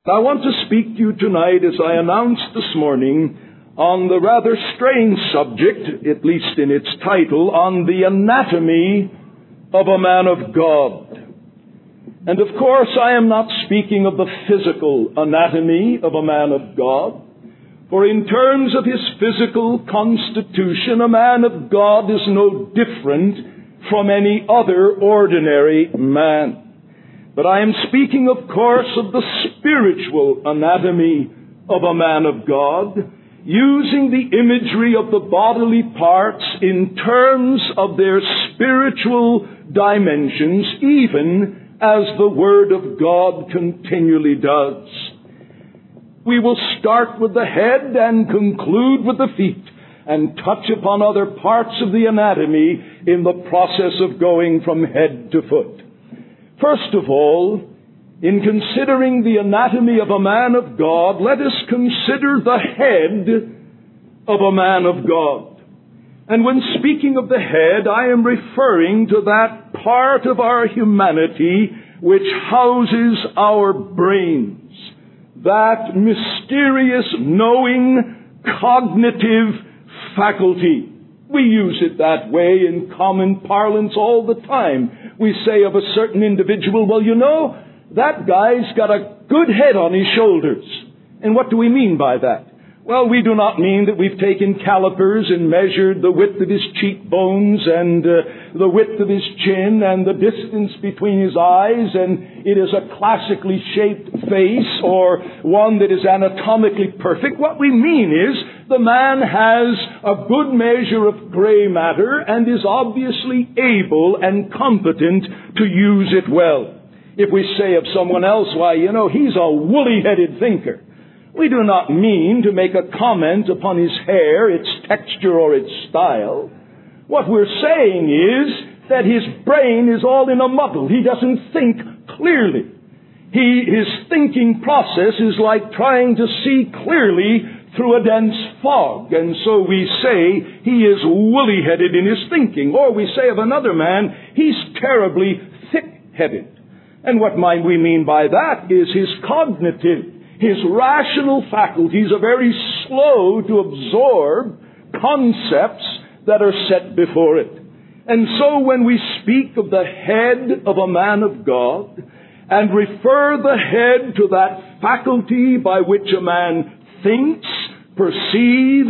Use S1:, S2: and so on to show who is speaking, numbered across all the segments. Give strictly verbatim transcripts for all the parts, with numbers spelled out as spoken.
S1: I want to speak to you tonight, as I announced this morning, on the rather strange subject, at least in its title, on the anatomy of a man of God. And of course, I am not speaking of the physical anatomy of a man of God, for in terms of his physical constitution, a man of God is no different from any other ordinary man. But I am speaking, of course, of the spiritual anatomy of a man of God, using the imagery of the bodily parts in terms of their spiritual dimensions, even as the Word of God continually does. We will start with the head and conclude with the feet, and touch upon other parts of the anatomy in the process of going from head to foot. First of all, in considering the anatomy of a man of God, let us consider the head of a man of God. And when speaking of the head, I am referring to that part of our humanity which houses our brains, that mysterious, knowing, cognitive faculty. We use it that way in common parlance all the time. We say of a certain individual, well, you know, that guy's got a good head on his shoulders. And what do we mean by that? Well, we do not mean that we've taken calipers and measured the width of his cheekbones and uh, the width of his chin and the distance between his eyes, and it is a classically shaped face or one that is anatomically perfect. What we mean is the man has a good measure of gray matter and is obviously able and competent to use it well. If we say of someone else, why, you know, he's a woolly-headed thinker, we do not mean to make a comment upon his hair, its texture, or its style. What we're saying is that his brain is all in a muddle. He doesn't think clearly. He, his thinking process is like trying to see clearly through a dense fog. And so we say he is woolly-headed in his thinking. Or we say of another man, he's terribly thick-headed. And what might we mean by that is his cognitive, his rational faculties are very slow to absorb concepts that are set before it. And so when we speak of the head of a man of God and refer the head to that faculty by which a man thinks, perceives,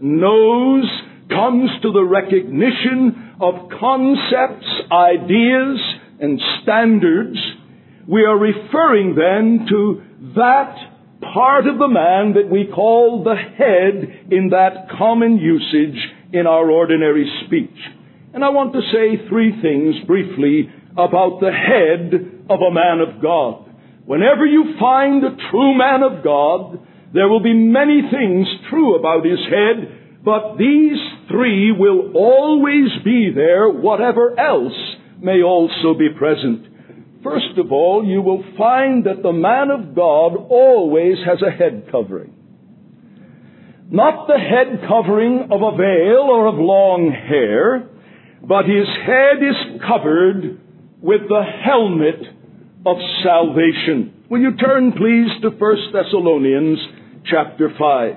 S1: knows, comes to the recognition of concepts, ideas, and standards, we are referring then to that part of the man that we call the head in that common usage in our ordinary speech. And I want to say three things briefly about the head of a man of God. Whenever you find a true man of God, there will be many things true about his head, but these three will always be there, whatever else may also be present. First of all, you will find that the man of God always has a head covering. Not the head covering of a veil or of long hair, but his head is covered with the helmet of salvation. Will you turn, please, to First Thessalonians chapter five.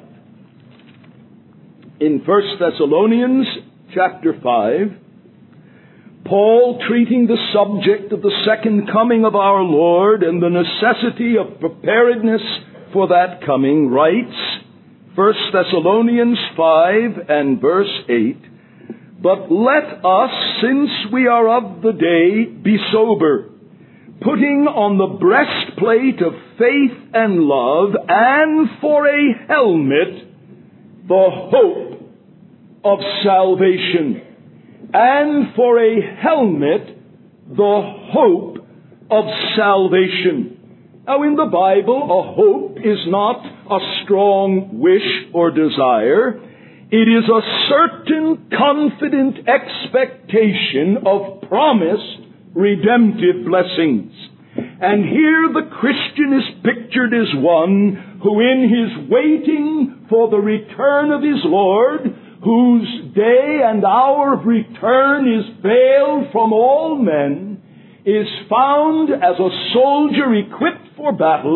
S1: In First Thessalonians chapter five, Paul, treating the subject of the second coming of our Lord and the necessity of preparedness for that coming, writes, First Thessalonians five and verse eight, "But let us, since we are of the day, be sober, putting on the breastplate of faith and love, and for a helmet, the hope of salvation." And for a helmet, the hope of salvation. Now, in the Bible, a hope is not a strong wish or desire. It is a certain confident expectation of promised redemptive blessings. And here the Christian is pictured as one who, in his waiting for the return of his Lord, whose day and hour of return is veiled from all men, is found as a soldier equipped for battle,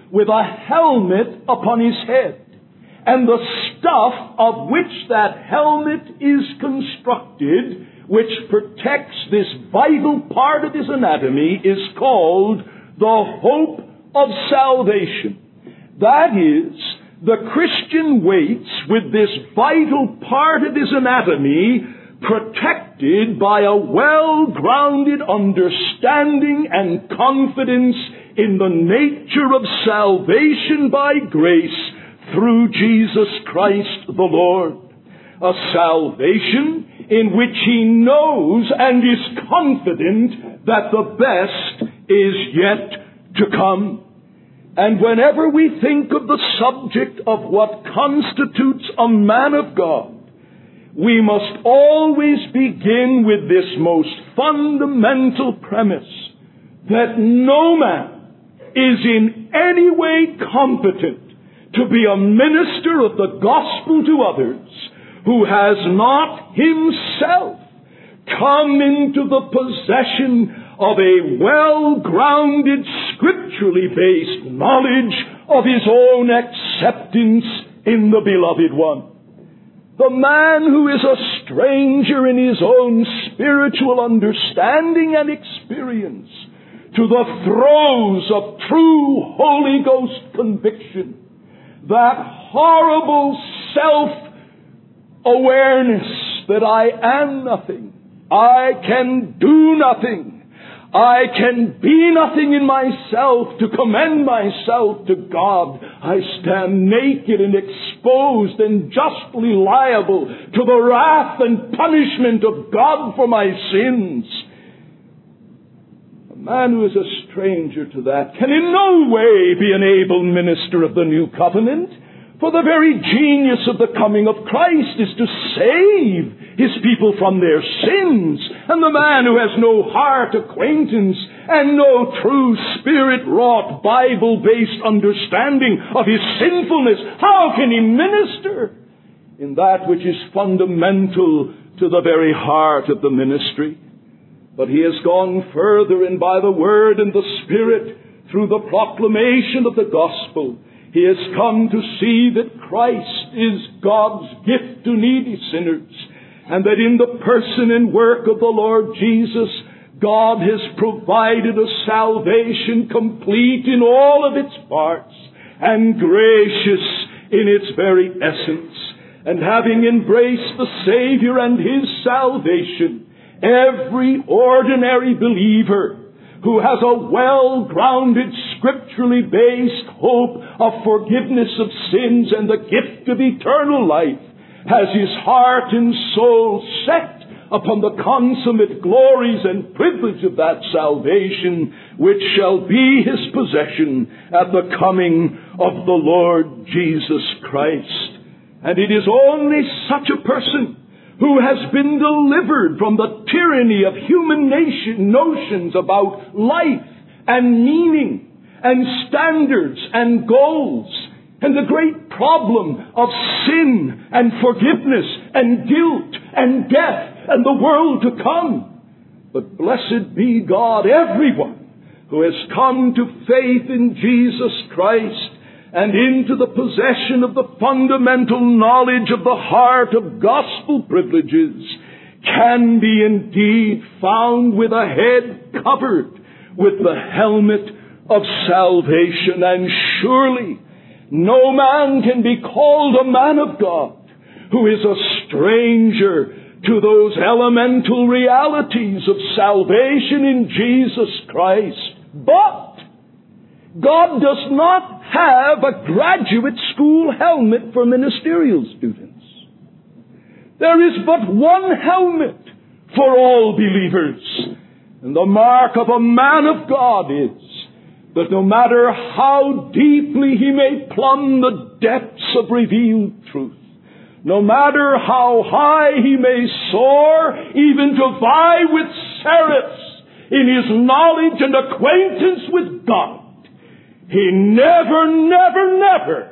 S1: with a helmet upon his head. And the stuff of which that helmet is constructed, which protects this vital part of his anatomy, is called the hope of salvation. That is, the Christian waits with this vital part of his anatomy protected by a well-grounded understanding and confidence in the nature of salvation by grace through Jesus Christ the Lord. A salvation in which he knows and is confident that the best is yet to come. And whenever we think of the subject of what constitutes a man of God, we must always begin with this most fundamental premise, that no man is in any way competent to be a minister of the gospel to others who has not himself come into the possession of a well-grounded, scripturally based knowledge of his own acceptance in the Beloved One. The man who is a stranger in his own spiritual understanding and experience to the throes of true Holy Ghost conviction, that horrible self-awareness that I am nothing, I can do nothing, I can be nothing in myself to commend myself to God. I stand naked and exposed and justly liable to the wrath and punishment of God for my sins. A man who is a stranger to that can in no way be an able minister of the new covenant. For the very genius of the coming of Christ is to save his people from their sins. And the man who has no heart acquaintance and no true Spirit-wrought, Bible-based understanding of his sinfulness, how can he minister in that which is fundamental to the very heart of the ministry? But he has gone further, and by the Word and the Spirit, through the proclamation of the gospel, he has come to see that Christ is God's gift to needy sinners, and that in the person and work of the Lord Jesus, God has provided a salvation complete in all of its parts and gracious in its very essence. And having embraced the Savior and His salvation, every ordinary believer who has a well-grounded, scripturally based hope of forgiveness of sins and the gift of eternal life has his heart and soul set upon the consummate glories and privilege of that salvation, which shall be his possession at the coming of the Lord Jesus Christ. And it is only such a person who has been delivered from the tyranny of human nation notions about life and meaning and standards and goals and the great problem of sin and forgiveness and guilt and death and the world to come. But blessed be God, everyone who has come to faith in Jesus Christ and into the possession of the fundamental knowledge of the heart of gospel privileges, can be indeed found with a head covered with the helmet of salvation. And surely no man can be called a man of God who is a stranger to those elemental realities of salvation in Jesus Christ. But God does not have a graduate school helmet for ministerial students. There is but one helmet for all believers. And the mark of a man of God is that no matter how deeply he may plumb the depths of revealed truth, no matter how high he may soar, even to vie with seraphs in his knowledge and acquaintance with God, he never, never, never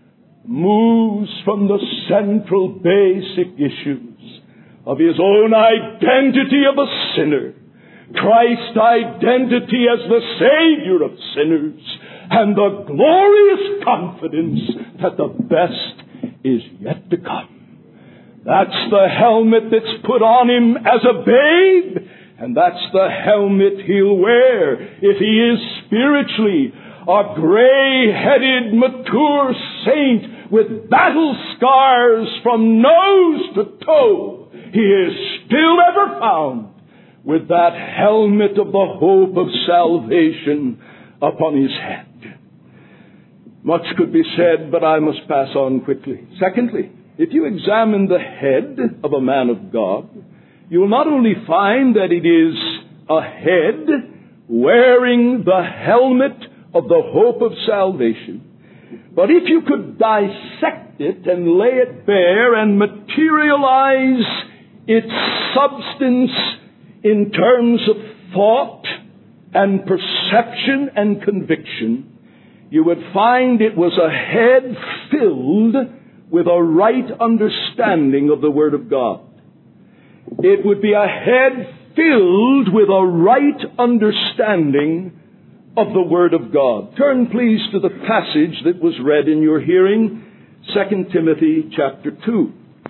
S1: moves from the central basic issues of his own identity of a sinner, Christ's identity as the Savior of sinners, and the glorious confidence that the best is yet to come. That's the helmet that's put on him as a babe, and that's the helmet he'll wear if he is spiritually a gray-headed, mature saint with battle scars from nose to toe. He is still ever found with that helmet of the hope of salvation upon his head. Much could be said, but I must pass on quickly. Secondly, if you examine the head of a man of God, you will not only find that it is a head wearing the helmet of the hope of salvation, but if you could dissect it and lay it bare and materialize its substance in terms of thought and perception and conviction, you would find it was a head filled with a right understanding of the Word of God. It would be a head filled with a right understanding of the Word of God. Turn please to the passage that was read in your hearing, Second Timothy chapter two.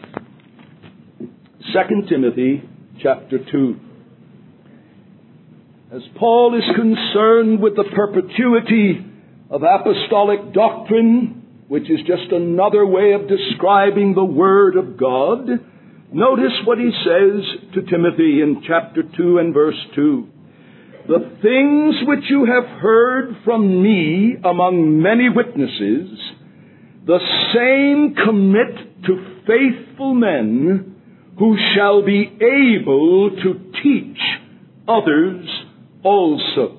S1: Second Timothy chapter two. As Paul is concerned with the perpetuity of apostolic doctrine, which is just another way of describing the Word of God, notice what he says to Timothy in chapter two and verse two. The things which you have heard from me among many witnesses, the same commit to faithful men who shall be able to teach others also.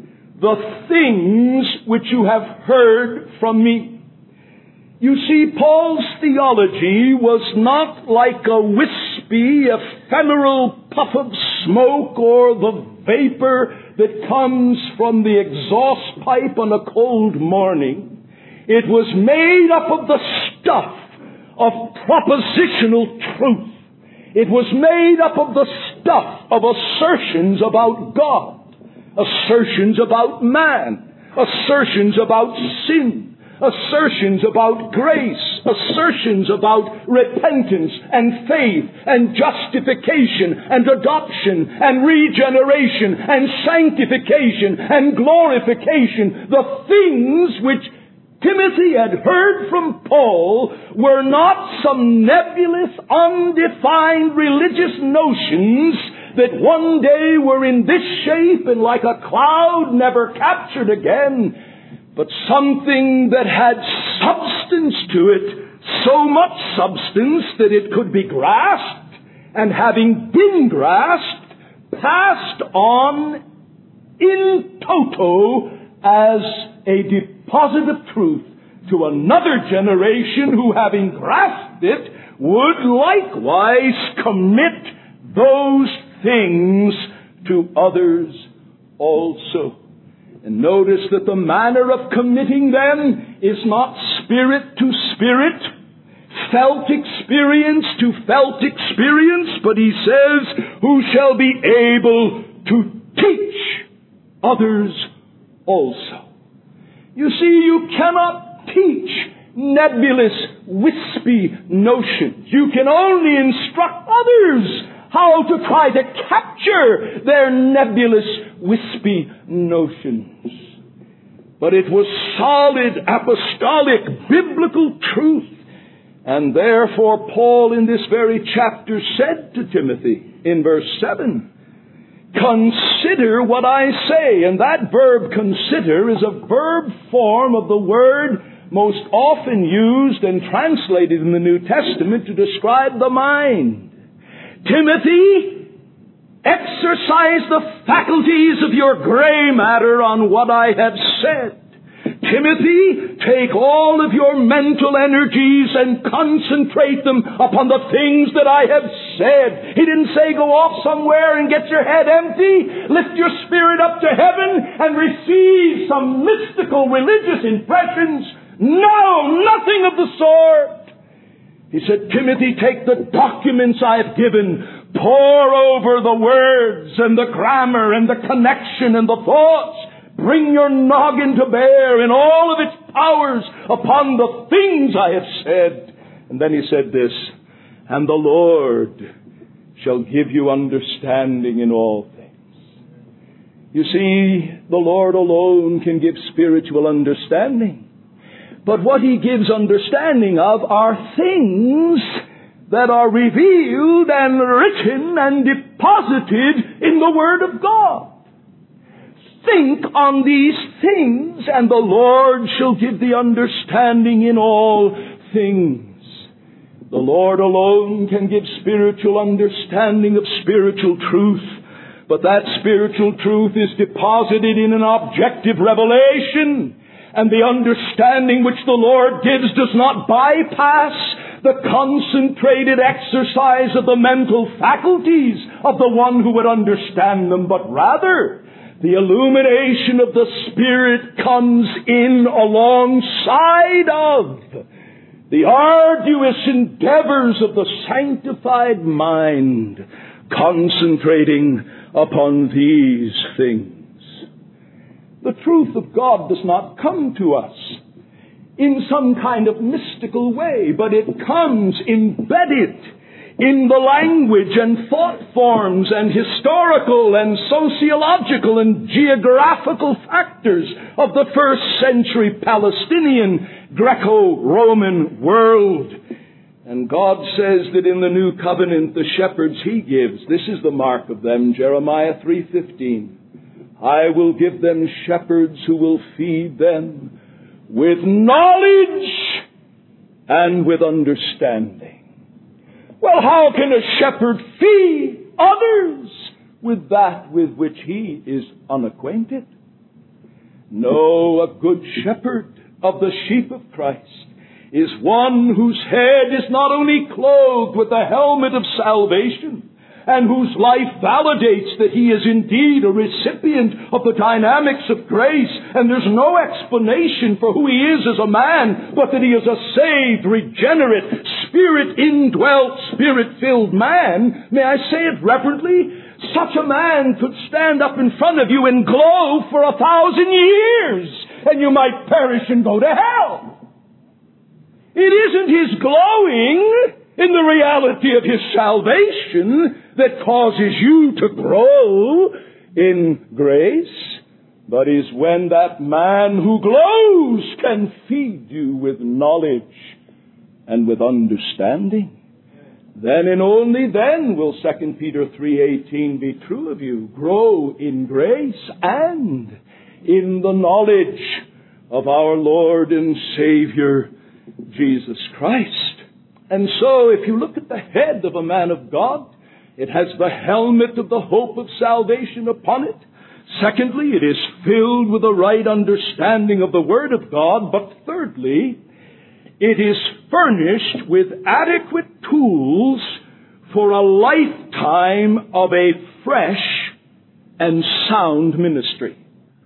S1: The things which you have heard from me. You see, Paul's theology was not like a wispy, ephemeral puff of smoke or the vapor that comes from the exhaust pipe on a cold morning. It was made up of the stuff of propositional truth. It was made up of the stuff of assertions about God, assertions about man, assertions about sin, assertions about grace, assertions about repentance and faith and justification and adoption and regeneration and sanctification and glorification. The things which Timothy had heard from Paul were not some nebulous, undefined religious notions that one day were in this shape and like a cloud never captured again, but something that had substance to it, so much substance that it could be grasped, and having been grasped, passed on in toto as a deposit of truth to another generation who, having grasped it, would likewise commit those things to others also. And notice that the manner of committing them is not spirit to spirit, felt experience to felt experience, but he says, who shall be able to teach others also. You see, you cannot teach nebulous, wispy notions. You can only instruct others how to try to capture their nebulous, wispy notions. But it was solid, apostolic, biblical truth. And therefore, Paul in this very chapter said to Timothy in verse seven, consider what I say. And that verb consider is a verb form of the word most often used and translated in the New Testament to describe the mind. Timothy, exercise the faculties of your gray matter on what I have said. Timothy, take all of your mental energies and concentrate them upon the things that I have said. He didn't say go off somewhere and get your head empty, lift your spirit up to heaven and receive some mystical religious impressions. No, nothing of the sort. He said, Timothy, take the documents I've given, pour over the words and the grammar and the connection and the thoughts, Bring your noggin to bear in all of its powers upon the things I have said. And then he said this, and the Lord shall give you understanding in all things. You see, the Lord alone can give spiritual understanding. But what He gives understanding of are things that are revealed and written and deposited in the Word of God. Think on these things, and the Lord shall give the understanding in all things. The Lord alone can give spiritual understanding of spiritual truth, but that spiritual truth is deposited in an objective revelation, and the understanding which the Lord gives does not bypass the concentrated exercise of the mental faculties of the one who would understand them, but rather the illumination of the Spirit comes in alongside of the arduous endeavors of the sanctified mind, concentrating upon these things. The truth of God does not come to us in some kind of mystical way, but it comes embedded in the language and thought forms and historical and sociological and geographical factors of the first century Palestinian Greco-Roman world. And God says that in the new covenant the shepherds He gives, this is the mark of them, Jeremiah three fifteen. I will give them shepherds who will feed them with knowledge and with understanding. Well, how can a shepherd feed others with that with which he is unacquainted? No, a good shepherd of the sheep of Christ is one whose head is not only clothed with the helmet of salvation, and whose life validates that he is indeed a recipient of the dynamics of grace, and there's no explanation for who he is as a man, but that he is a saved, regenerate, Spirit-indwelt, Spirit-filled man. May I say it reverently? Such a man could stand up in front of you and glow for a thousand years, and you might perish and go to hell. It isn't his glowing in the reality of his salvation that causes you to grow in grace, but is when that man who glows can feed you with knowledge and with understanding. Then and only then will Second Peter three eighteen be true of you. Grow in grace and in the knowledge of our Lord and Savior, Jesus Christ. And so, if you look at the head of a man of God, it has the helmet of the hope of salvation upon it. Secondly, it is filled with a right understanding of the Word of God. But thirdly, it is furnished with adequate tools for a lifetime of a fresh and sound ministry.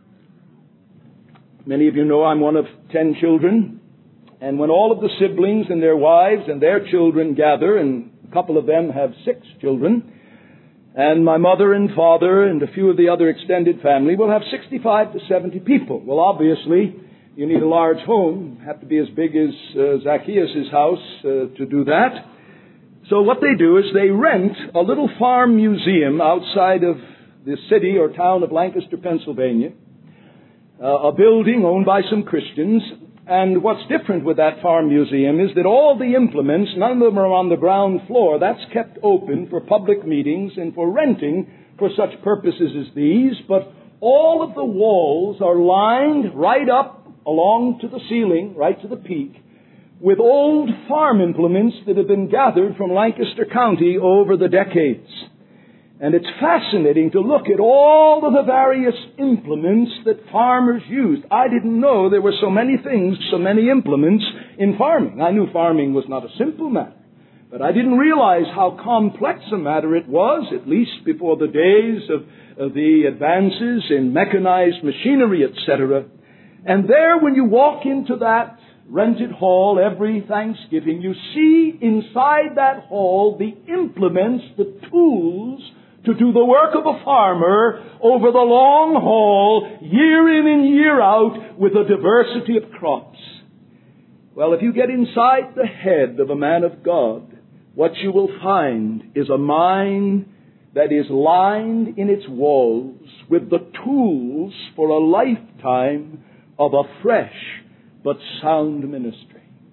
S1: Many of you know I'm one of ten children. And when all of the siblings and their wives and their children gather, and a couple of them have six children, and my mother and father and a few of the other extended family, will have sixty-five to seventy people. Well, obviously, you need a large home. Have to be as big as uh, Zacchaeus' house uh, to do that. So what they do is they rent a little farm museum outside of the city or town of Lancaster, Pennsylvania, uh, a building owned by some Christians. And what's different with that farm museum is that all the implements, none of them are on the ground floor. That's kept open for public meetings and for renting for such purposes as these. But all of the walls are lined right up along to the ceiling, right to the peak, with old farm implements that have been gathered from Lancaster County over the decades. And it's fascinating to look at all of the various implements that farmers used. I didn't know there were so many things, so many implements in farming. I knew farming was not a simple matter, but I didn't realize how complex a matter it was, at least before the days of, of the advances in mechanized machinery, et cetera. And there, when you walk into that rented hall every Thanksgiving, you see inside that hall the implements, the tools, to do the work of a farmer over the long haul, year in and year out, with a diversity of crops. Well, if you get inside the head of a man of God, what you will find is a mind that is lined in its walls with the tools for a lifetime of a fresh but sound ministry.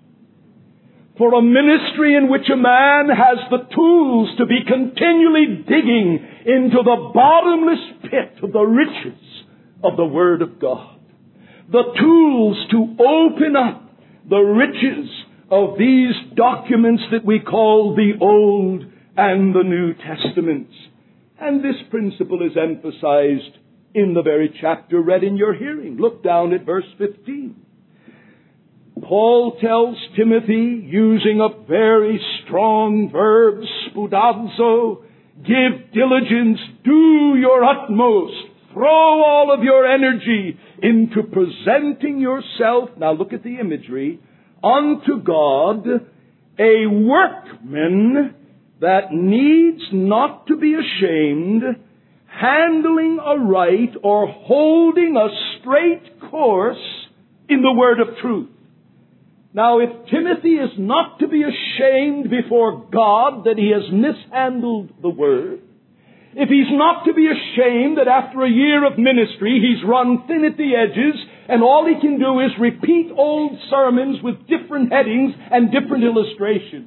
S1: For a ministry in which a man has the tools to be continually digging into the bottomless pit of the riches of the Word of God. The tools to open up the riches of these documents that we call the Old and the New Testaments. And this principle is emphasized in the very chapter read in your hearing. Look down at verse fifteen. Paul tells Timothy, using a very strong verb, spoudazo, give diligence, do your utmost, throw all of your energy into presenting yourself, now look at the imagery, unto God, a workman that needs not to be ashamed, handling aright or holding a straight course in the word of truth. Now, if Timothy is not to be ashamed before God that he has mishandled the Word, if he's not to be ashamed that after a year of ministry he's run thin at the edges and all he can do is repeat old sermons with different headings and different illustrations,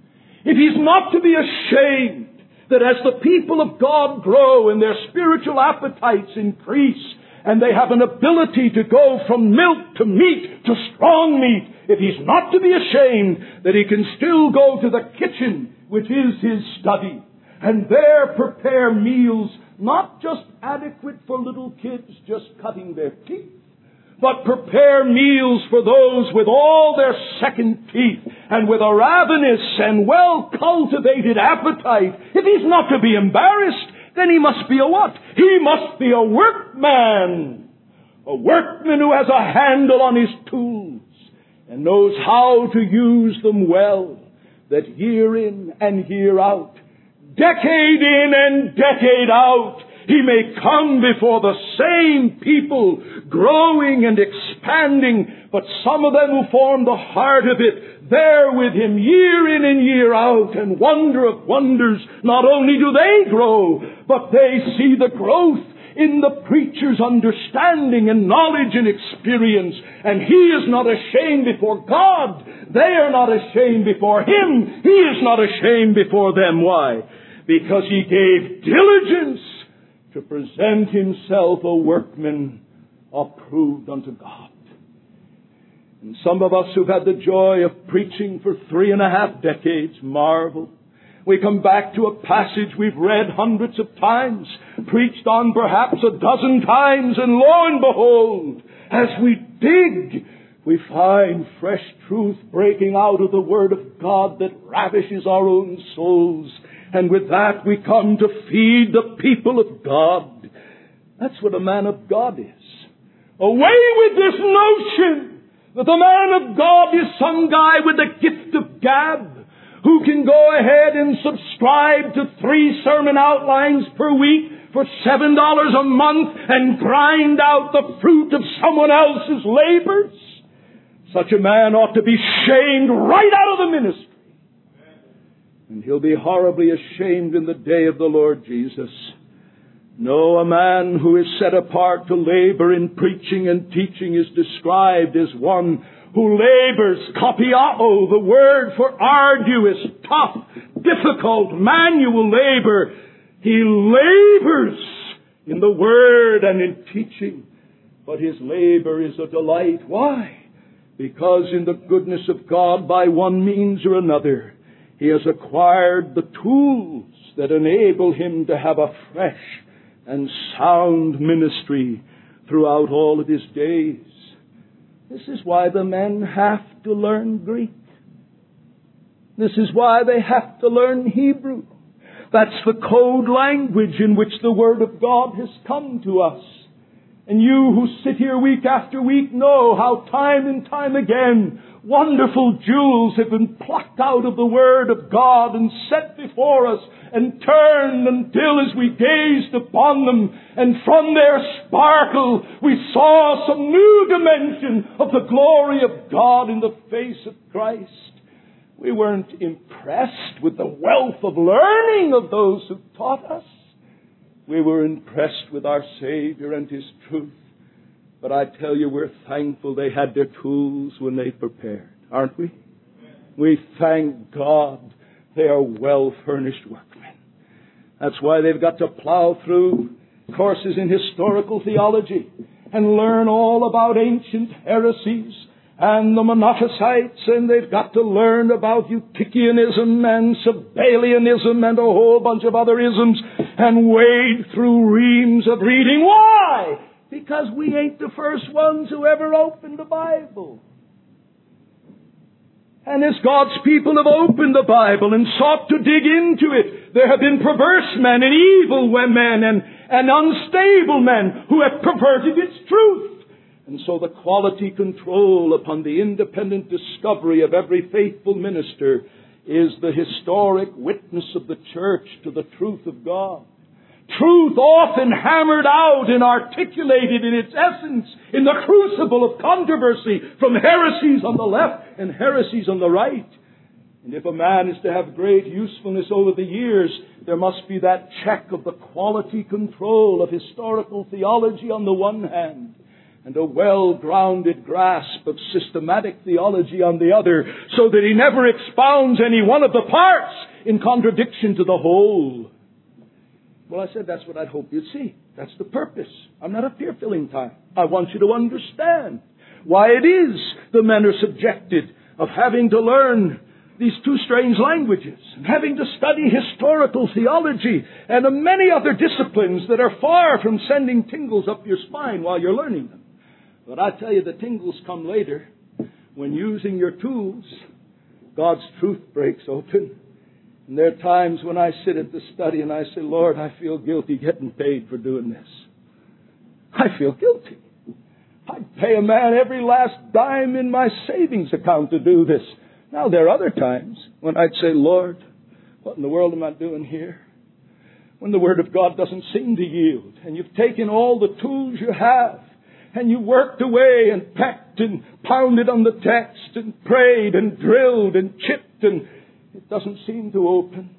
S1: if he's not to be ashamed that as the people of God grow and their spiritual appetites increase and they have an ability to go from milk to meat to strong meat, if he's not to be ashamed that he can still go to the kitchen, which is his study, and there prepare meals not just adequate for little kids just cutting their teeth, but prepare meals for those with all their second teeth and with a ravenous and well-cultivated appetite, if he's not to be embarrassed, then he must be a what? He must be a workman. A workman who has a handle on his tools and knows how to use them well, that year in and year out, decade in and decade out, he may come before the same people, growing and expanding, but some of them who form the heart of it, there with him year in and year out, and wonder of wonders, not only do they grow, but they see the growth in the preacher's understanding and knowledge and experience. And he is not ashamed before God. They are not ashamed before him. He is not ashamed before them. Why? Because he gave diligence to present himself a workman approved unto God. And some of us who've had the joy of preaching for three and a half decades marvel. We come back to a passage we've read hundreds of times, preached on perhaps a dozen times, and lo and behold, as we dig, we find fresh truth breaking out of the Word of God that ravishes our own souls. And with that we come to feed the people of God. That's what a man of God is. Away with this notion that the man of God is some guy with a gift of gab who can go ahead and subscribe to three sermon outlines per week for seven dollars a month and grind out the fruit of someone else's labors. Such a man ought to be shamed right out of the ministry. And he'll be horribly ashamed in the day of the Lord Jesus. No, a man who is set apart to labor in preaching and teaching is described as one who labors, kopiao, the word for arduous, tough, difficult, manual labor. He labors in the word and in teaching, but his labor is a delight. Why? Because in the goodness of God, by one means or another, he has acquired the tools that enable him to have a fresh and sound ministry throughout all of his days. This is why the men have to learn Greek. This is why they have to learn Hebrew. That's the code language in which the Word of God has come to us. And you who sit here week after week know how time and time again wonderful jewels have been plucked out of the Word of God and set before us and turned until as we gazed upon them and from their sparkle we saw some new dimension of the glory of God in the face of Christ. We weren't impressed with the wealth of learning of those who taught us. We were impressed with our Savior and His truth. But I tell you, we're thankful they had their tools when they prepared, aren't we? We thank God they are well-furnished workmen. That's why they've got to plow through courses in historical theology and learn all about ancient heresies and the Monophysites, and they've got to learn about Eutychianism and Sabellianism and a whole bunch of other isms and wade through reams of reading. Why? Because we ain't the first ones who ever opened the Bible. And as God's people have opened the Bible and sought to dig into it, there have been perverse men and evil men and, and unstable men who have perverted its truth. And so the quality control upon the independent discovery of every faithful minister is the historic witness of the church to the truth of God. Truth often hammered out and articulated in its essence in the crucible of controversy from heresies on the left and heresies on the right. And if a man is to have great usefulness over the years, there must be that check of the quality control of historical theology on the one hand, and a well-grounded grasp of systematic theology on the other, so that he never expounds any one of the parts in contradiction to the whole. Well, I said that's what I'd hope you'd see. That's the purpose. I'm not up here filling time. I want you to understand why it is the men are subjected of having to learn these two strange languages, and having to study historical theology and the many other disciplines that are far from sending tingles up your spine while you're learning them. But I tell you, the tingles come later. When using your tools, God's truth breaks open. And there are times when I sit at the study and I say, Lord, I feel guilty getting paid for doing this. I feel guilty. I'd pay a man every last dime in my savings account to do this. Now, there are other times when I'd say, Lord, what in the world am I doing here? When the Word of God doesn't seem to yield, and you've taken all the tools you have, and you worked away and pecked and pounded on the text and prayed and drilled and chipped, and it doesn't seem to open.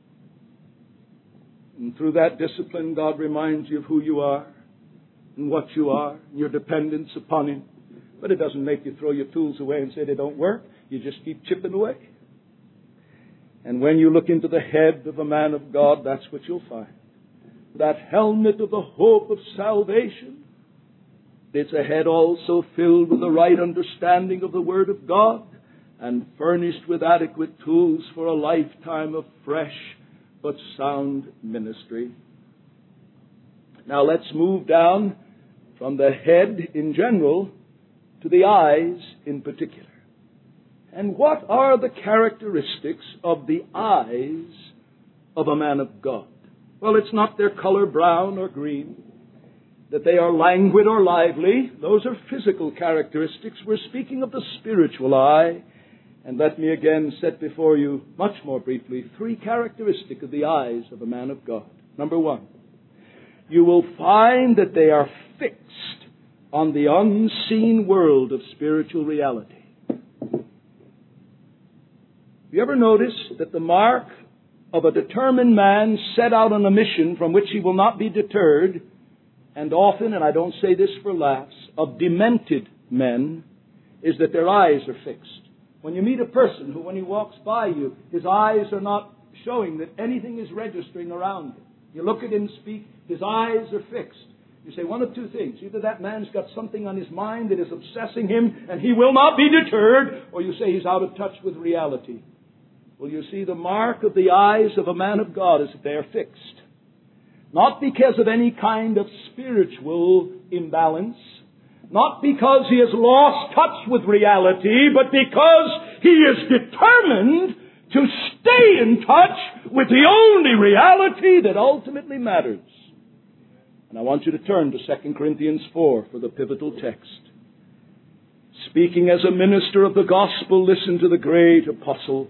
S1: And through that discipline, God reminds you of who you are and what you are and your dependence upon Him. But it doesn't make you throw your tools away and say they don't work. You just keep chipping away. And when you look into the head of a man of God, that's what you'll find. That helmet of the hope of salvation. It's a head also filled with the right understanding of the Word of God and furnished with adequate tools for a lifetime of fresh but sound ministry. Now let's move down from the head in general to the eyes in particular. And what are the characteristics of the eyes of a man of God? Well, it's not their color brown or green, that they are languid or lively. Those are physical characteristics. We're speaking of the spiritual eye. And let me again set before you, much more briefly, three characteristics of the eyes of a man of God. Number one, you will find that they are fixed on the unseen world of spiritual reality. Have you ever noticed that the mark of a determined man set out on a mission from which he will not be deterred, and often, and I don't say this for laughs, of demented men, is that their eyes are fixed. When you meet a person who, when he walks by you, his eyes are not showing that anything is registering around him. You look at him speak, his eyes are fixed. You say one of two things. Either that man's got something on his mind that is obsessing him and he will not be deterred, or you say he's out of touch with reality. Well, you see, the mark of the eyes of a man of God is that they are fixed. Not because of any kind of spiritual imbalance, not because he has lost touch with reality, but because he is determined to stay in touch with the only reality that ultimately matters. And I want you to turn to Second Corinthians four for the pivotal text. Speaking as a minister of the gospel, listen to the great apostle.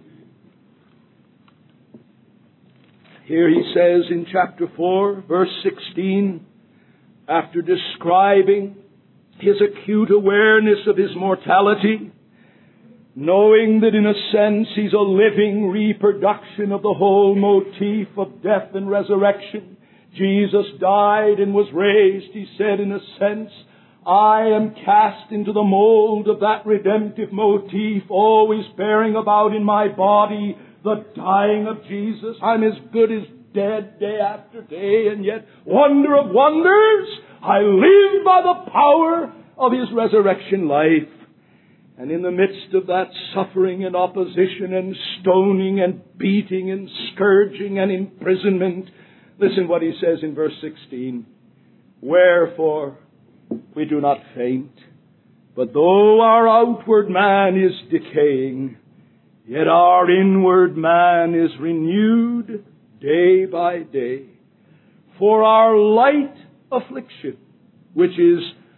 S1: Here he says in chapter four, verse sixteen, after describing his acute awareness of his mortality, knowing that in a sense he's a living reproduction of the whole motif of death and resurrection. Jesus died and was raised. He said, in a sense, I am cast into the mold of that redemptive motif, always bearing about in my body the dying of Jesus. I'm as good as dead day after day, and yet, wonder of wonders, I live by the power of His resurrection life. And in the midst of that suffering and opposition and stoning and beating and scourging and imprisonment, listen what he says in verse sixteen. Wherefore we do not faint, but though our outward man is decaying, yet our inward man is renewed day by day. For our light affliction, which is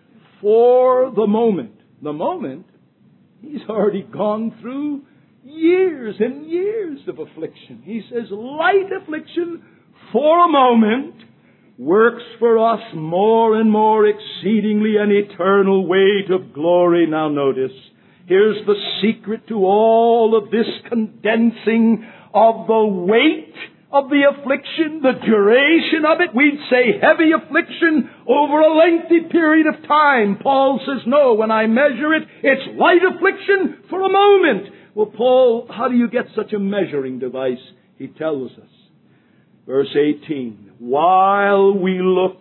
S1: for the moment, the moment, he's already gone through years and years of affliction. He says, light affliction for a moment works for us more and more exceedingly an eternal weight of glory. Now notice, here's the secret to all of this condensing of the weight of the affliction, the duration of it. We'd say heavy affliction over a lengthy period of time. Paul says, no, when I measure it, it's light affliction for a moment. Well, Paul, how do you get such a measuring device? He tells us. Verse eighteen, while we look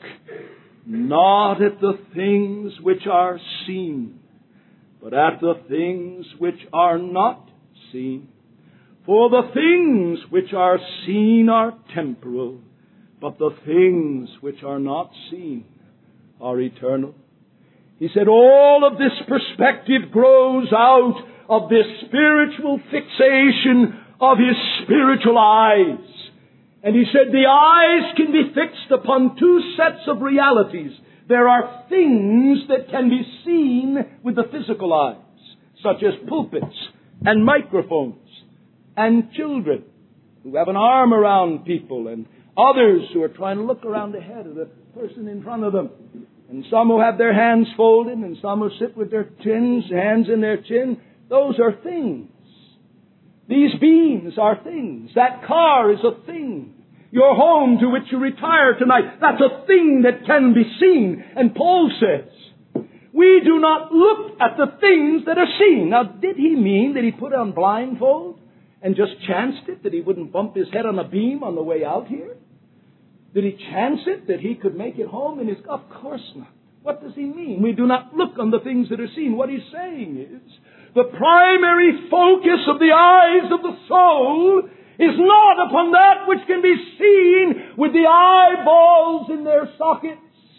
S1: not at the things which are seen, but at the things which are not seen. For the things which are seen are temporal, but the things which are not seen are eternal. He said all of this perspective grows out of this spiritual fixation of his spiritual eyes. And he said the eyes can be fixed upon two sets of realities. There are things that can be seen with the physical eyes, such as pulpits and microphones and children who have an arm around people, and others who are trying to look around the head of the person in front of them, and some who have their hands folded, and some who sit with their chins, hands in their chin. Those are things. These beams are things. That car is a thing. Your home to which you retire tonight, that's a thing that can be seen. And Paul says, we do not look at the things that are seen. Now, did he mean that he put on blindfold and just chanced it that he wouldn't bump his head on a beam on the way out here? Did he chance it that he could make it home in his... Of course not. What does he mean? We do not look on the things that are seen. What he's saying is, the primary focus of the eyes of the soul is not upon that which can be seen with the eyeballs in their sockets.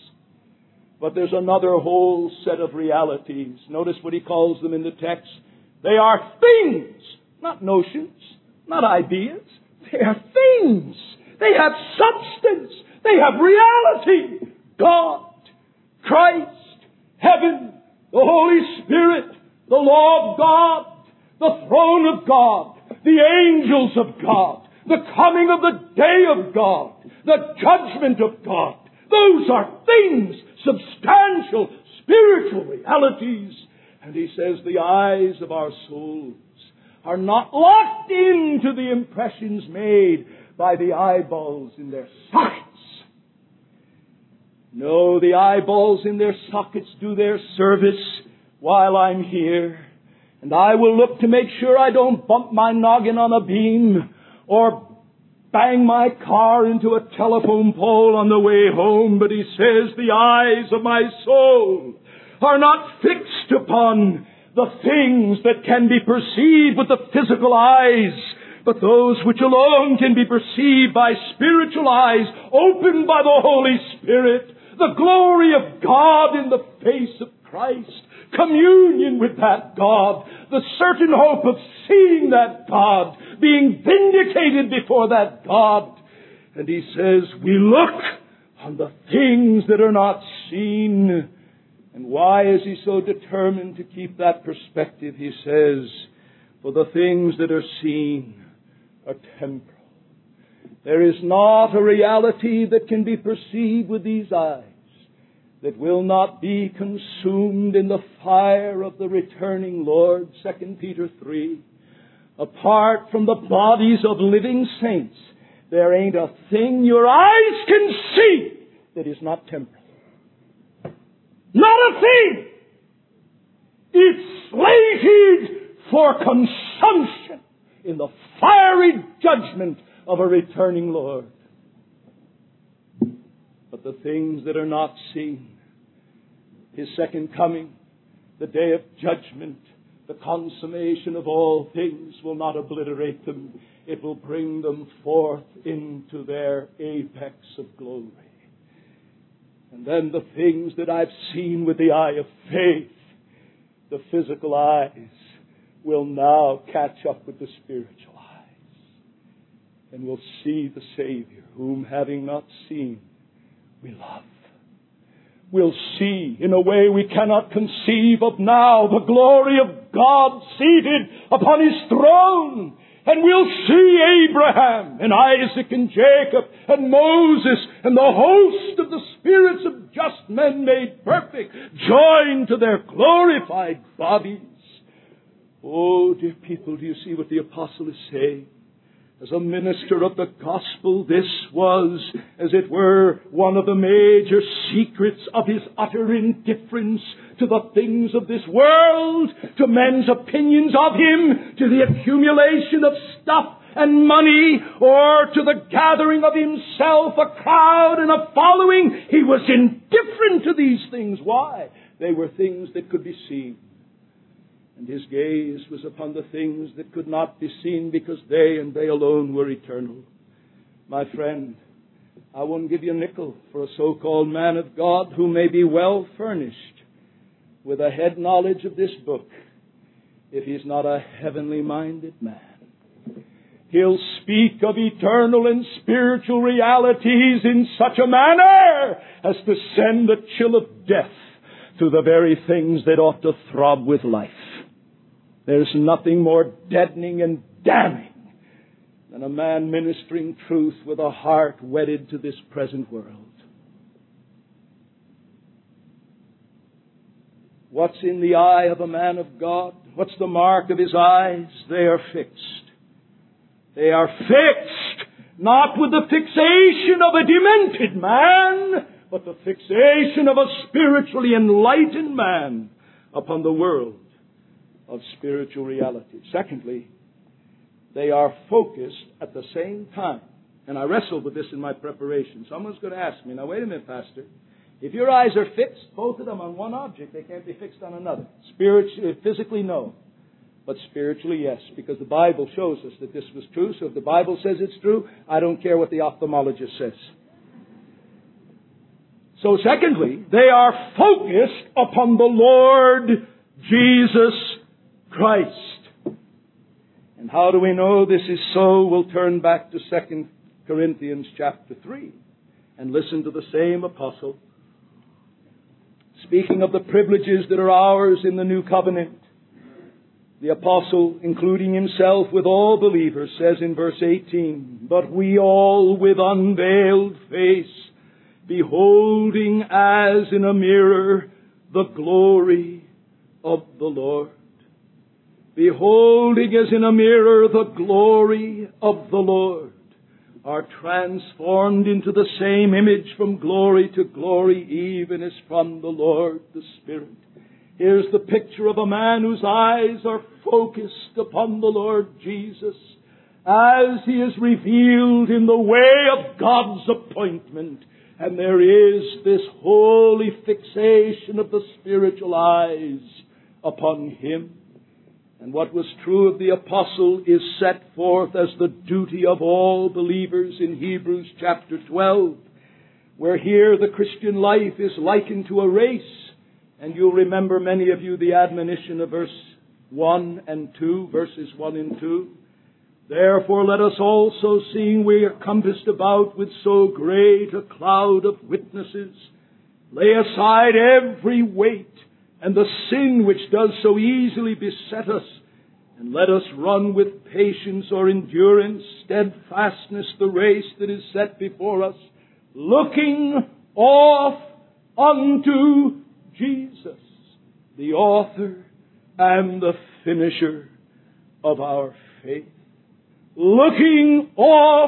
S1: But there's another whole set of realities. Notice what he calls them in the text. They are things, not notions, not ideas. They are things. They have substance. They have reality. God, Christ, heaven, the Holy Spirit, the law of God, the throne of God, the angels of God, the coming of the day of God, the judgment of God. Those are things, substantial, spiritual realities. And he says the eyes of our souls are not locked into the impressions made by the eyeballs in their sockets. No, the eyeballs in their sockets do their service while I'm here. And I will look to make sure I don't bump my noggin on a beam or bang my car into a telephone pole on the way home. But he says the eyes of my soul are not fixed upon the things that can be perceived with the physical eyes, but those which alone can be perceived by spiritual eyes opened by the Holy Spirit. The glory of God in the face of Christ. Communion with that God. The certain hope of seeing that God. Being vindicated before that God. And he says, we look on the things that are not seen. And why is he so determined to keep that perspective? He says, for the things that are seen are temporal. There is not a reality that can be perceived with these eyes that will not be consumed in the fire of the returning Lord. Second Peter three. Apart from the bodies of living saints, there ain't a thing your eyes can see that is not temporal. Not a thing! It's slated for consumption in the fiery judgment of a returning Lord. But the things that are not seen, His second coming, the day of judgment, the consummation of all things will not obliterate them. It will bring them forth into their apex of glory. And then the things that I've seen with the eye of faith, the physical eyes, will now catch up with the spiritual eyes. And we'll see the Savior, whom having not seen, we love. We'll see in a way we cannot conceive of now the glory of God seated upon His throne. And we'll see Abraham and Isaac and Jacob and Moses and the host of the spirits of just men made perfect, joined to their glorified bodies. Oh, dear people, do you see what the apostle is saying? As a minister of the gospel, this was, as it were, one of the major secrets of his utter indifference to the things of this world, to men's opinions of him, to the accumulation of stuff and money, or to the gathering of himself a crowd and a following. He was indifferent to these things. Why? They were things that could be seen. And his gaze was upon the things that could not be seen, because they and they alone were eternal. My friend, I won't give you a nickel for a so-called man of God who may be well furnished with a head knowledge of this book, if he's not a heavenly-minded man. He'll speak of eternal and spiritual realities in such a manner as to send a chill of death through the very things that ought to throb with life. There's nothing more deadening and damning than a man ministering truth with a heart wedded to this present world. What's in the eye of a man of God? What's the mark of his eyes? They are fixed. They are fixed, not with the fixation of a demented man, but the fixation of a spiritually enlightened man upon the world of spiritual reality. Secondly, they are focused at the same time. And I wrestled with this in my preparation. Someone's going to ask me, now wait a minute, Pastor. If your eyes are fixed, both of them on one object, they can't be fixed on another. Spiritually, physically, no. But spiritually, yes. Because the Bible shows us that this was true. So if the Bible says it's true, I don't care what the ophthalmologist says. So secondly, they are focused upon the Lord Jesus Christ. And how do we know this is so? We'll turn back to Second Corinthians chapter three and listen to the same apostle speaking of the privileges that are ours in the new covenant. The apostle, including himself with all believers, says in verse eighteen, "But we all with unveiled face, beholding as in a mirror the glory of the Lord." Beholding as in a mirror the glory of the Lord, are transformed into the same image from glory to glory, even as from the Lord the Spirit. Here's the picture of a man whose eyes are focused upon the Lord Jesus as He is revealed in the way of God's appointment. And there is this holy fixation of the spiritual eyes upon Him. And what was true of the apostle is set forth as the duty of all believers in Hebrews chapter twelve, where here the Christian life is likened to a race. And you'll remember, many of you, the admonition of verse one and two, verses one and two. Therefore let us also, seeing we are compassed about with so great a cloud of witnesses, lay aside every weight and the sin which does so easily beset us, and let us run with patience or endurance, steadfastness, the race that is set before us, looking off unto Jesus, the author and the finisher of our faith. Looking off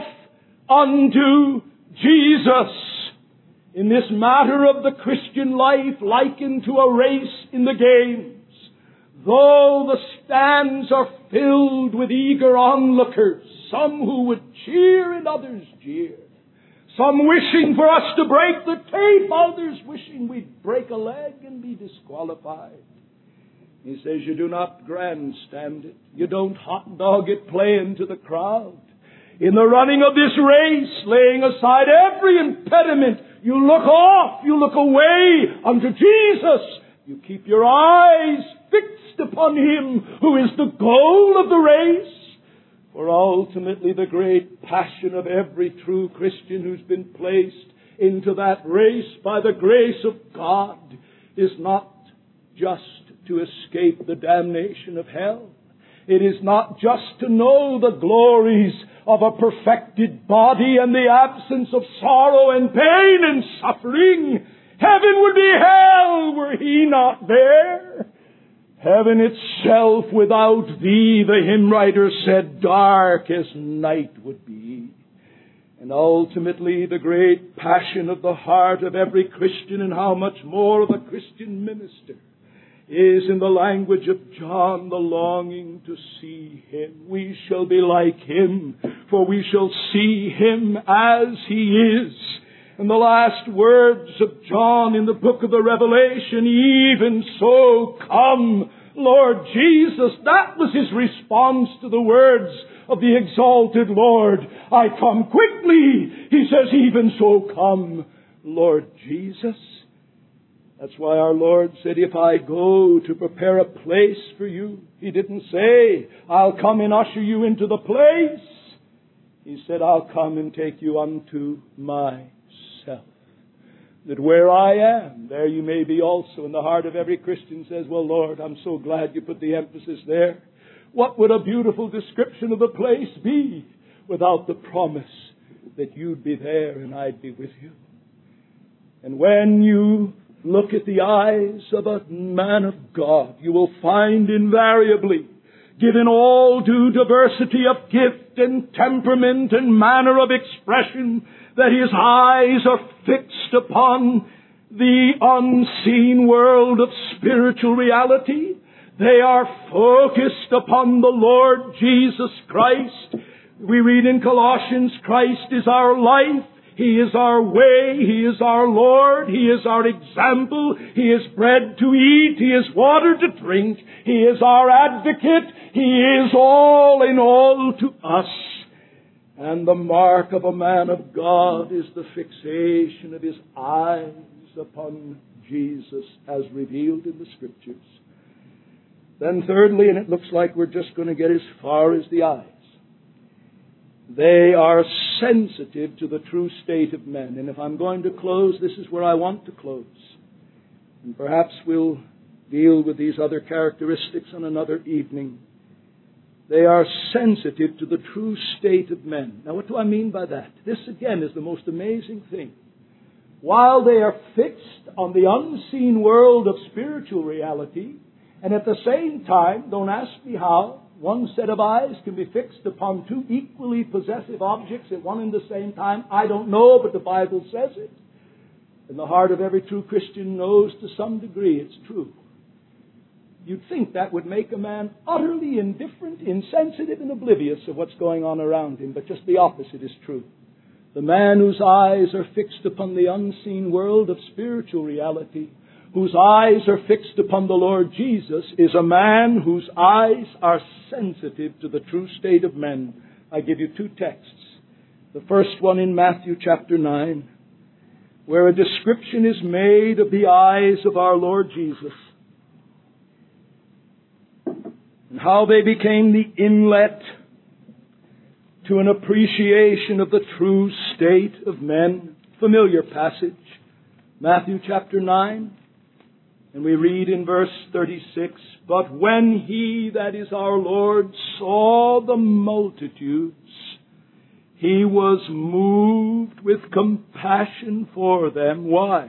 S1: unto Jesus. In this matter of the Christian life, likened to a race in the games, though the stands are filled with eager onlookers, some who would cheer and others jeer, some wishing for us to break the tape, others wishing we'd break a leg and be disqualified. He says you do not grandstand it. You don't hot dog it playing to the crowd. In the running of this race, laying aside every impediment, you look off, you look away unto Jesus. You keep your eyes fixed upon Him who is the goal of the race. For ultimately the great passion of every true Christian who's been placed into that race by the grace of God is not just to escape the damnation of hell. It is not just to know the glories of a perfected body and the absence of sorrow and pain and suffering. Heaven would be hell were He not there. Heaven itself without Thee, the hymn writer said, dark as night would be. And ultimately the great passion of the heart of every Christian, and how much more of a Christian minister, is in the language of John, the longing to see Him. We shall be like Him, for we shall see Him as He is. And the last words of John in the book of the Revelation, even so come, Lord Jesus. That was His response to the words of the exalted Lord. I come quickly. He says, even so come, Lord Jesus. That's why our Lord said, if I go to prepare a place for you, He didn't say, I'll come and usher you into the place. He said, I'll come and take you unto myself, that where I am, there you may be also. And the heart of every Christian says, well, Lord, I'm so glad you put the emphasis there. What would a beautiful description of the place be without the promise that you'd be there and I'd be with you? And when you look at the eyes of a man of God, you will find invariably, given all due diversity of gift and temperament and manner of expression, that his eyes are fixed upon the unseen world of spiritual reality. They are focused upon the Lord Jesus Christ. We read in Colossians, Christ is our life. He is our way. He is our Lord. He is our example. He is bread to eat. He is water to drink. He is our advocate. He is all in all to us. And the mark of a man of God is the fixation of his eyes upon Jesus as revealed in the Scriptures. Then thirdly, and it looks like we're just going to get as far as the eyes, they are sensitive to the true state of men. And if I'm going to close, this is where I want to close. And perhaps we'll deal with these other characteristics on another evening. They are sensitive to the true state of men. Now, what do I mean by that? This, again, is the most amazing thing. While they are fixed on the unseen world of spiritual reality, and at the same time, don't ask me how, one set of eyes can be fixed upon two equally possessive objects at one and the same time. I don't know, but the Bible says it. And the heart of every true Christian knows to some degree it's true. You'd think that would make a man utterly indifferent, insensitive, and oblivious of what's going on around him. But just the opposite is true. The man whose eyes are fixed upon the unseen world of spiritual reality, whose eyes are fixed upon the Lord Jesus, is a man whose eyes are sensitive to the true state of men. I give you two texts. The first one in Matthew chapter nine, where a description is made of the eyes of our Lord Jesus, and how they became the inlet to an appreciation of the true state of men. Familiar passage, Matthew chapter nine. And we read in verse thirty-six, "But when he," that is our Lord, "saw the multitudes, he was moved with compassion for them." Why?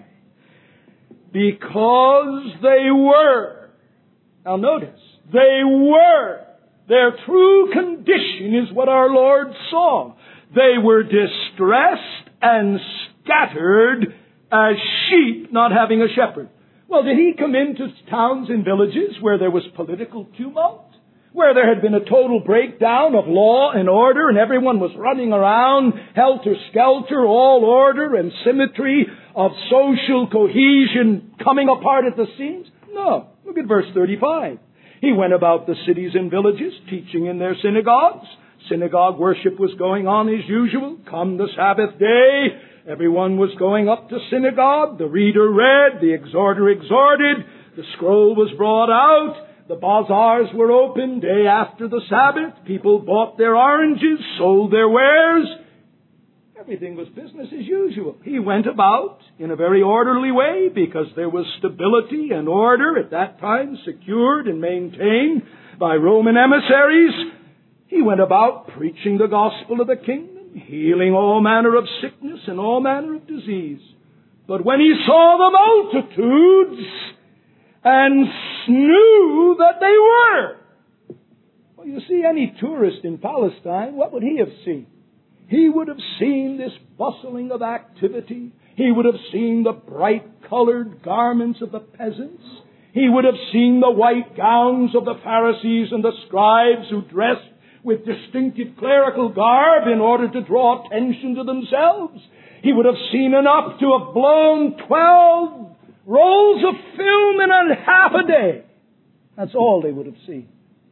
S1: Because they were. Now notice, they were. Their true condition is what our Lord saw. They were distressed and scattered as sheep not having a shepherd. Well, did he come into towns and villages where there was political tumult? Where there had been a total breakdown of law and order and everyone was running around helter-skelter, all order and symmetry of social cohesion coming apart at the seams? No. Look at verse thirty-five. He went about the cities and villages, teaching in their synagogues. Synagogue worship was going on as usual. Come the Sabbath day, everyone was going up to synagogue. The reader read, the exhorter exhorted, the scroll was brought out, the bazaars were open day after the Sabbath. People bought their oranges, sold their wares. Everything was business as usual. He went about in a very orderly way because there was stability and order at that time secured and maintained by Roman emissaries. He went about preaching the gospel of the kingdom, healing all manner of sickness and all manner of disease. But when he saw the multitudes and knew that they were, well, you see, any tourist in Palestine, what would he have seen? He would have seen this bustling of activity. He would have seen the bright-colored garments of the peasants. He would have seen the white gowns of the Pharisees and the scribes who dressed with distinctive clerical garb in order to draw attention to themselves. He would have seen enough to have blown twelve rolls of film in a half a day. That's all they would have seen.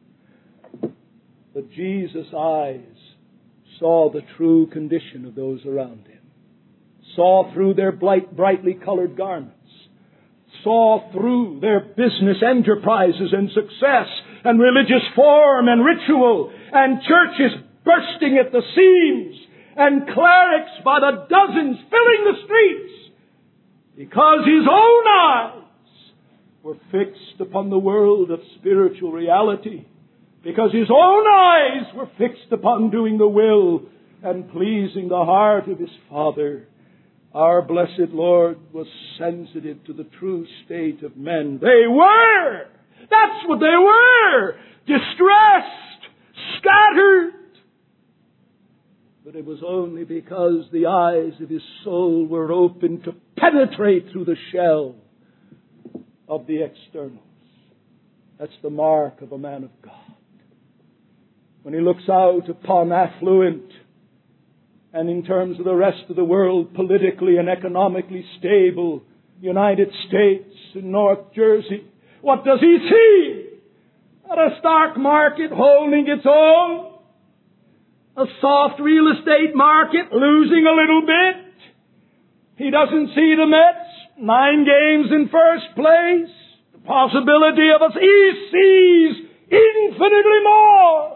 S1: But Jesus' eyes saw the true condition of those around him, saw through their bright, brightly colored garments, saw through their business enterprises and success and religious form and ritual and churches bursting at the seams and clerics by the dozens filling the streets, because his own eyes were fixed upon the world of spiritual reality, because his own eyes were fixed upon doing the will and pleasing the heart of his Father. Our blessed Lord was sensitive to the true state of men. They were! That's what they were! Distressed, scattered. But it was only because the eyes of his soul were open to penetrate through the shell of the externals. That's the mark of a man of God. When he looks out upon affluent and in terms of the rest of the world, politically and economically stable United States and North Jersey, what does he see? Not a stock market holding its own, a soft real estate market losing a little bit. He doesn't see the Mets, nine games in first place, the possibility of us. He sees infinitely more.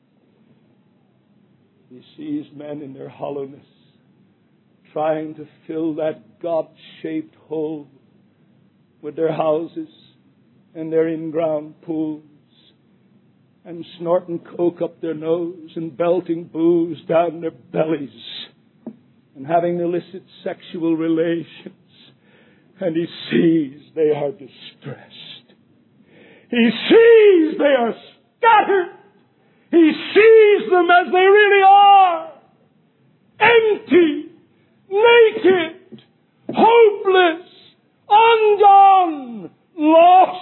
S1: He sees men in their hollowness trying to fill that God-shaped hole with their houses and their in-ground pools, and snorting coke up their nose and belting booze down their bellies and having illicit sexual relations. And he sees they are distressed. He sees they are scattered. He sees them as they really are. Empty, naked, hopeless, undone, lost.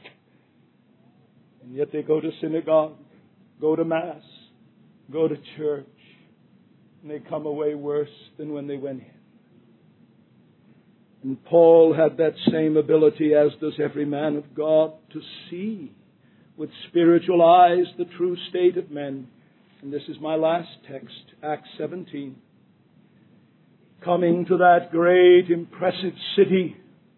S1: And yet they go to synagogue, go to Mass, go to church, and they come away worse than when they went in. And Paul had that same ability, as does every man of God, to see with spiritual eyes the true state of men. And this is my last text, Acts seventeen. Coming to that great, impressive city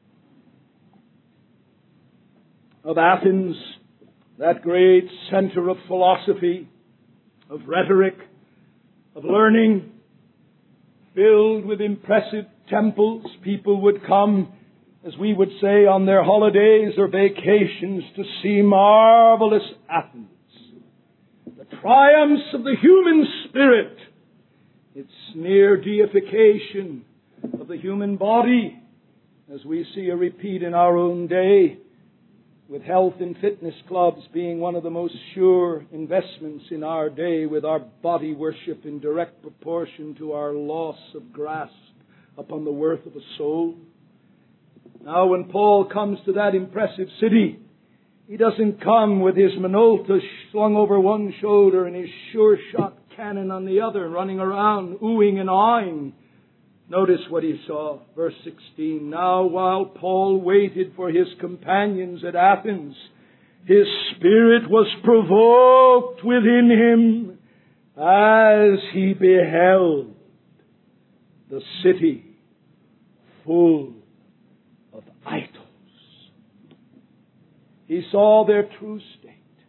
S1: of Athens, that great center of philosophy, of rhetoric, of learning, filled with impressive temples. People would come, as we would say, on their holidays or vacations to see marvelous Athens. The triumphs of the human spirit, its near deification of the human body, as we see a repeat in our own day, with health and fitness clubs being one of the most sure investments in our day, with our body worship in direct proportion to our loss of grasp upon the worth of a soul. Now when Paul comes to that impressive city, he doesn't come with his Minolta slung over one shoulder and his sure-shot cannon on the other, running around, oohing and awing. Notice what he saw, verse sixteen. Now while Paul waited for his companions at Athens, his spirit was provoked within him as he beheld the city full of idols. He saw their true state.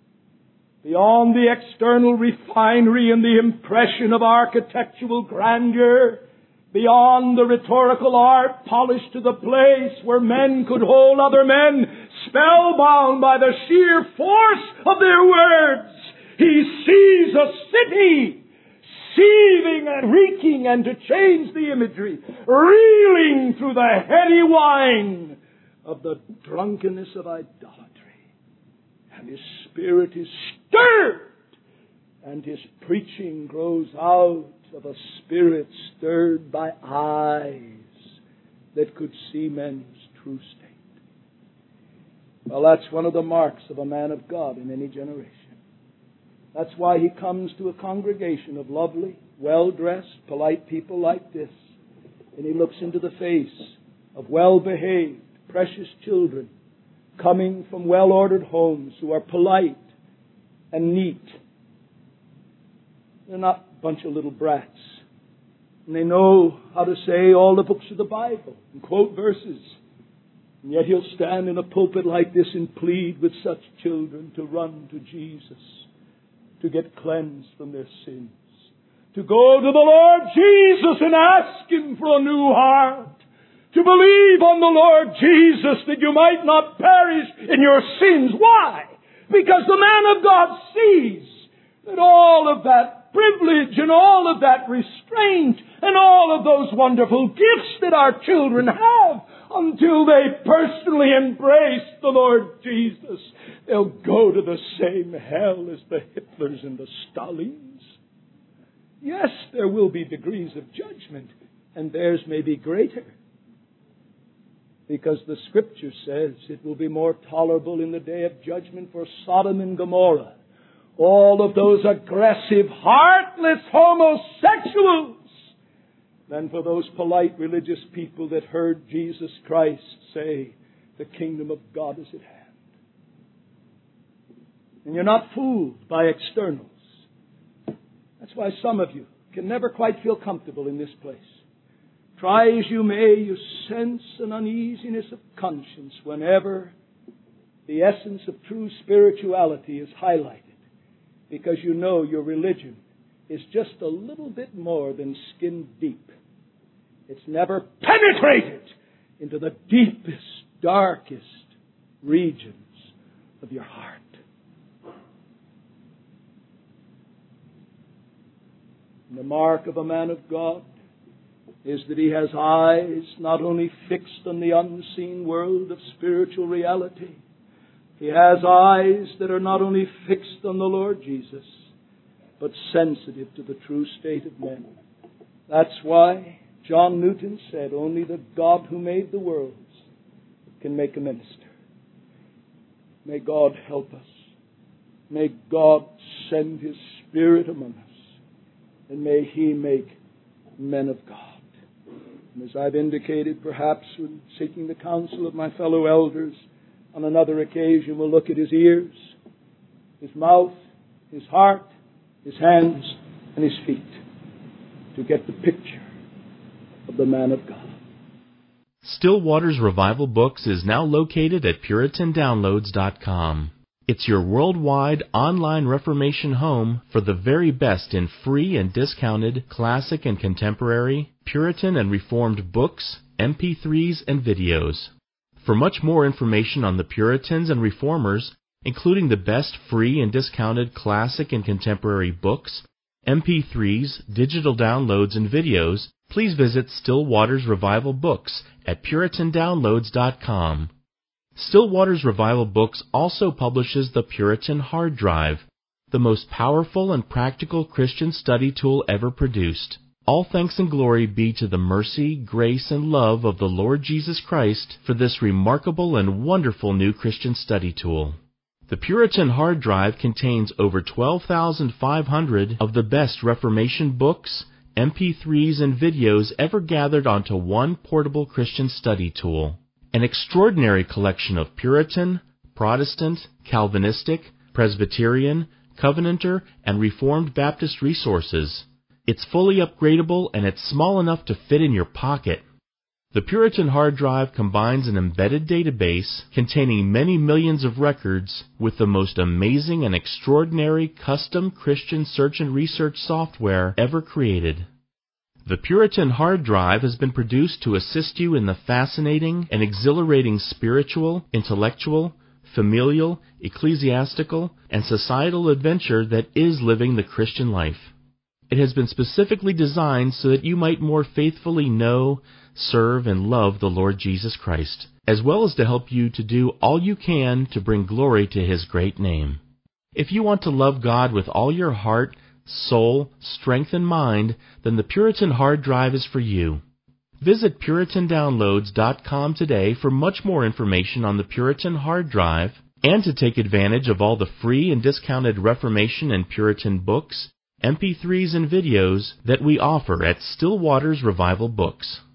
S1: Beyond the external refinery and the impression of architectural grandeur, beyond the rhetorical art polished to the place where men could hold other men spellbound by the sheer force of their words, he sees a city seething and reeking, and to change the imagery, reeling through the heady wine of the drunkenness of idolatry. And his spirit is stirred, and his preaching grows out of a spirit stirred by eyes that could see men's true state. Well, that's one of the marks of a man of God in any generation. That's why he comes to a congregation of lovely, well-dressed, polite people like this, and he looks into the face of well-behaved, precious children coming from well-ordered homes who are polite and neat. They're not a bunch of little brats. And they know how to say all the books of the Bible and quote verses. And yet he'll stand in a pulpit like this and plead with such children to run to Jesus, to get cleansed from their sins, to go to the Lord Jesus and ask Him for a new heart, to believe on the Lord Jesus that you might not perish in your sins. Why? Because the man of God sees that all of that privilege and all of that restraint and all of those wonderful gifts that our children have, until they personally embrace the Lord Jesus, they'll go to the same hell as the Hitlers and the Stalins. Yes, there will be degrees of judgment, and theirs may be greater. Because the Scripture says it will be more tolerable in the day of judgment for Sodom and Gomorrah, all of those aggressive, heartless homosexuals, than for those polite religious people that heard Jesus Christ say, the kingdom of God is at hand. And you're not fooled by externals. That's why some of you can never quite feel comfortable in this place. Try as you may, you sense an uneasiness of conscience whenever the essence of true spirituality is highlighted, because you know your religion is just a little bit more than skin deep. It's never penetrated into the deepest, darkest regions of your heart. And the mark of a man of God is that he has eyes not only fixed on the unseen world of spiritual reality. He has eyes that are not only fixed on the Lord Jesus, but sensitive to the true state of men. That's why John Newton said, only the God who made the worlds can make a minister. May God help us. May God send His Spirit among us. And may He make men of God. And as I've indicated, perhaps when seeking the counsel of my fellow elders, on another occasion we'll look at his ears, his mouth, his heart, his hands, and his feet to get the picture of the man of God.
S2: Still Waters Revival Books is now located at Puritan Downloads dot com. It's your worldwide online Reformation home for the very best in free and discounted classic and contemporary, Puritan and Reformed books, M P threes, and videos. For much more information on the Puritans and Reformers, including the best free and discounted classic and contemporary books, M P threes, digital downloads, and videos, please visit Still Waters Revival Books at Puritan Downloads dot com. Still Waters Revival Books also publishes the Puritan Hard Drive, the most powerful and practical Christian study tool ever produced. All thanks and glory be to the mercy, grace, and love of the Lord Jesus Christ for this remarkable and wonderful new Christian study tool. The Puritan Hard Drive contains over twelve thousand five hundred of the best Reformation books, M P threes, and videos ever gathered onto one portable Christian study tool. An extraordinary collection of Puritan, Protestant, Calvinistic, Presbyterian, Covenanter, and Reformed Baptist resources. It's fully upgradable and it's small enough to fit in your pocket. The Puritan Hard Drive combines an embedded database containing many millions of records with the most amazing and extraordinary custom Christian search and research software ever created. The Puritan Hard Drive has been produced to assist you in the fascinating and exhilarating spiritual, intellectual, familial, ecclesiastical, and societal adventure that is living the Christian life. It has been specifically designed so that you might more faithfully know, serve, and love the Lord Jesus Christ, as well as to help you to do all you can to bring glory to His great name. If you want to love God with all your heart, soul, strength, and mind, then the Puritan Hard Drive is for you. Visit Puritan Downloads dot com today for much more information on the Puritan Hard Drive and to take advantage of all the free and discounted Reformation and Puritan books, M P threes, and videos that we offer at Still Waters Revival Books.